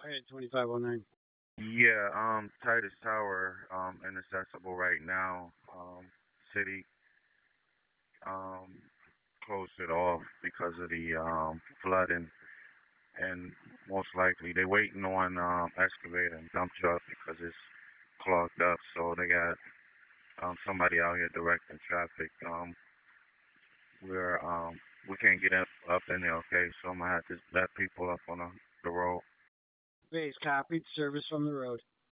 ahead, 2509. Yeah, Titus Tower, inaccessible right now. City, um, closed it off because of the flooding, and most likely they're waiting on excavator and dump truck because it's clogged up. So they got somebody out here directing traffic. We're we can't get up in there, okay? So I'm gonna have to let people up on the road. Base copied. Service from the road.